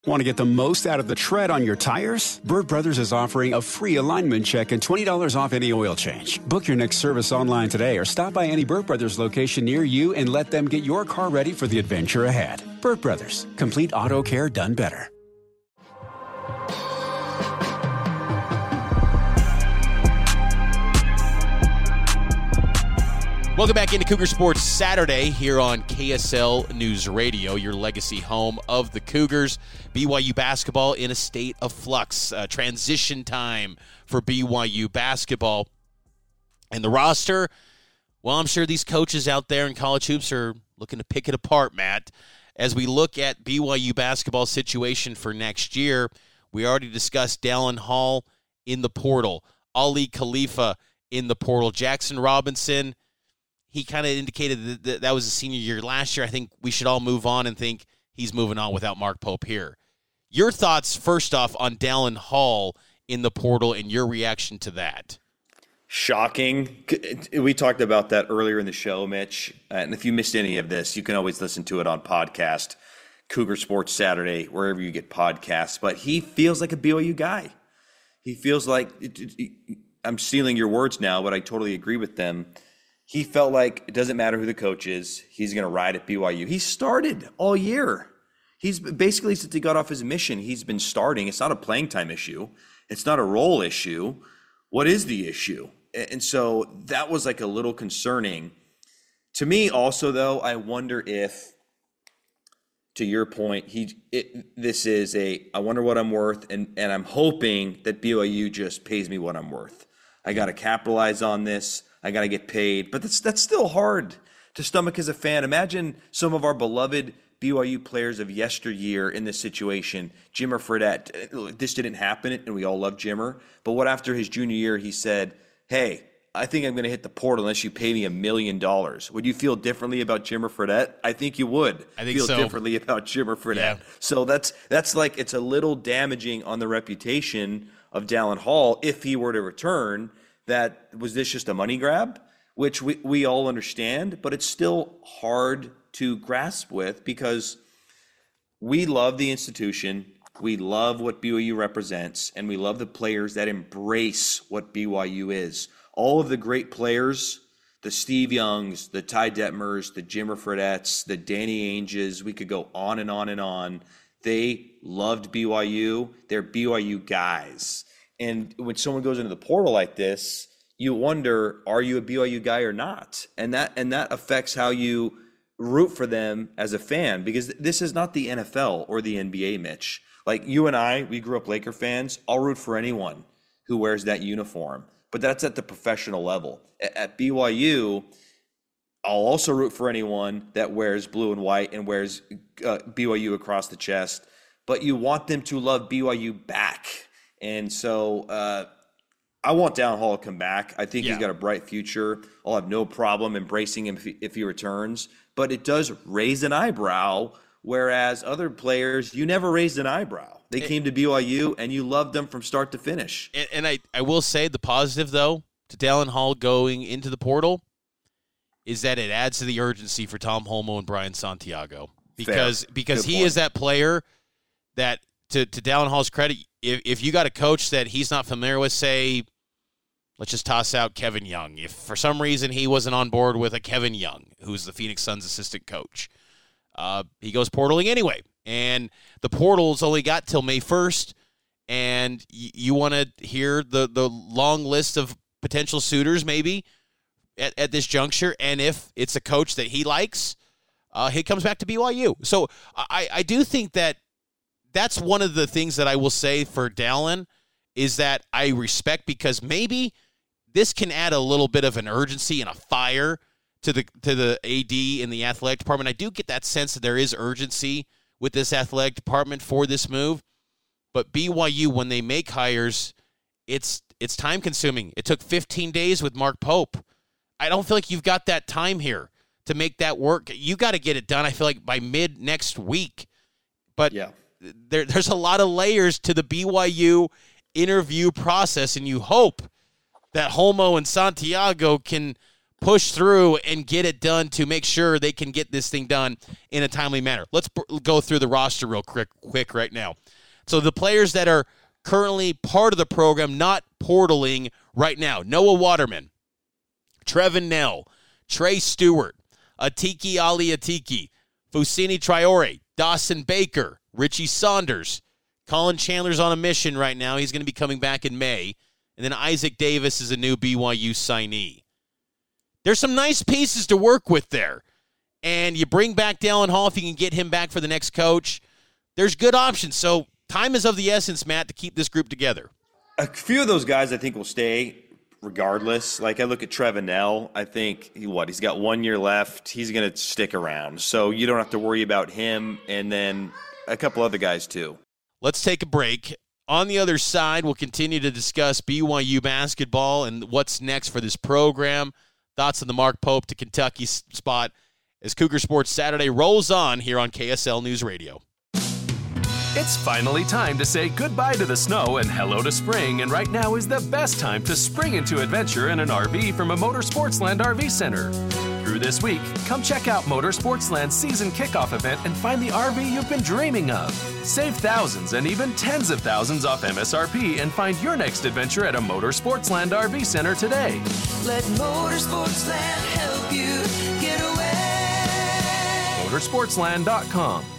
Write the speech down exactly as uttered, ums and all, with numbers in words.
Want to get the most out of the tread on your tires? Burt Brothers is offering a free alignment check and twenty dollars off any oil change. Book your next service online today or stop by any Burt Brothers location near you and let them get your car ready for the adventure ahead. Burt Brothers, complete auto care done better. Welcome back into Cougar Sports Saturday here on K S L News Radio, your legacy home of the Cougars. B Y U basketball in a state of flux. Uh, transition time for B Y U basketball. And the roster, well, I'm sure these coaches out there in college hoops are looking to pick it apart, Matt. As we look at B Y U basketball situation for next year, we already discussed Dallin Hall in the portal, Ali Khalifa in the portal, Jackson Robinson. He kind of indicated that that was a senior year last year. I think we should all move on and think he's moving on without Mark Pope here. Your thoughts, first off, on Dallin Hall in the portal and your reaction to that? Shocking. We talked about that earlier in the show, Mitch. And if you missed any of this, you can always listen to it on podcast, Cougar Sports Saturday, wherever you get podcasts. But he feels like a B Y U guy. He feels like – I'm stealing your words now, but I totally agree with them. He felt like it doesn't matter who the coach is. He's going to ride at B Y U. He started all year. He's basically, since he got off his mission, he's been starting. It's not a playing time issue. It's not a role issue. What is the issue? And so that was like a little concerning. To me also, though, I wonder if, to your point, he it, this is a, I wonder what I'm worth, and, and I'm hoping that B Y U just pays me what I'm worth. I got to capitalize on this. I got to get paid. But that's that's still hard to stomach as a fan. Imagine some of our beloved B Y U players of yesteryear in this situation. Jimmer Fredette, this didn't happen, and we all love Jimmer. But what after his junior year, he said, hey, I think I'm going to hit the portal unless you pay me a million dollars. Would you feel differently about Jimmer Fredette? I think you would I think feel so. differently about Jimmer Fredette. Yeah. So that's that's like it's a little damaging on the reputation of Dallin Hall if he were to return. That was this just a money grab, which we, we all understand, but it's still hard to grasp with because we love the institution, we love what B Y U represents, and we love the players that embrace what B Y U is. All of the great players, the Steve Youngs, the Ty Detmers, the Jimmer Fredettes, the Danny Ainges, we could go on and on and on. They loved B Y U. They're B Y U guys. And when someone goes into the portal like this, you wonder, are you a B Y U guy or not? And that and that affects how you root for them as a fan, because this is not the N F L or the N B A, Mitch. Like you and I, we grew up Laker fans. I'll root for anyone who wears that uniform. But that's at the professional level. At B Y U, I'll also root for anyone that wears blue and white and wears uh, B Y U across the chest. But you want them to love B Y U back. And so uh, I want Dallin Hall to come back. I think yeah. he's got a bright future. I'll have no problem embracing him if he, if he returns. But it does raise an eyebrow, whereas other players, you never raised an eyebrow. They came to B Y U, and you loved them from start to finish. And, and I, I will say the positive, though, to Dallin Hall going into the portal is that it adds to the urgency for Tom Holmoe and Brian Santiago. Because, because he point. is that player that, to, to Dallin Hall's credit, If if you got a coach that he's not familiar with, say, let's just toss out Kevin Young. If for some reason he wasn't on board with a Kevin Young, who's the Phoenix Suns assistant coach, uh, he goes portaling anyway. And the portal's only got till May first, and y- you want to hear the, the long list of potential suitors maybe at, at this juncture. And if it's a coach that he likes, uh, he comes back to B Y U. So I, I do think that that's one of the things that I will say for Dallin is that I respect, because maybe this can add a little bit of an urgency and a fire to the to the A D in the athletic department. I do get that sense that there is urgency with this athletic department for this move. But B Y U, when they make hires, it's it's time consuming. It took fifteen days with Mark Pope. I don't feel like you've got that time here to make that work. You got to get it done, I feel like, by mid next week. But yeah. There, there's a lot of layers to the B Y U interview process, and you hope that Holmoe and Santiago can push through and get it done to make sure they can get this thing done in a timely manner. Let's b- go through the roster real quick, quick right now. So the players that are currently part of the program, not portaling right now: Noah Waterman, Trevin Nell, Trey Stewart, Atiki Ali Atiki, Fusini Traore, Dawson Baker, Richie Saunders. Colin Chandler's on a mission right now. He's going to be coming back in May. And then Isaac Davis is a new B Y U signee. There's some nice pieces to work with there. And you bring back Dallin Hall if you can get him back for the next coach. There's good options. So time is of the essence, Matt, to keep this group together. A few of those guys I think will stay regardless. Like I look at Trevin Nell, I think, he, what, he's got one year left. He's going to stick around. So you don't have to worry about him. And then a couple other guys too. Let's take a break. On the other side, we'll continue to discuss B Y U basketball and what's next for this program. Thoughts on the Mark Pope to Kentucky spot as Cougar Sports Saturday rolls on here on K S L News Radio. It's finally time to say goodbye to the snow and hello to spring, and right now is the best time to spring into adventure in an R V from a Motorsportsland R V Center. Through this week, come check out Motorsportsland's season kickoff event and find the R V you've been dreaming of. Save thousands and even tens of thousands off M S R P and find your next adventure at a Motorsportsland R V Center today. Let Motorsportsland help you get away. Motorsportsland dot com.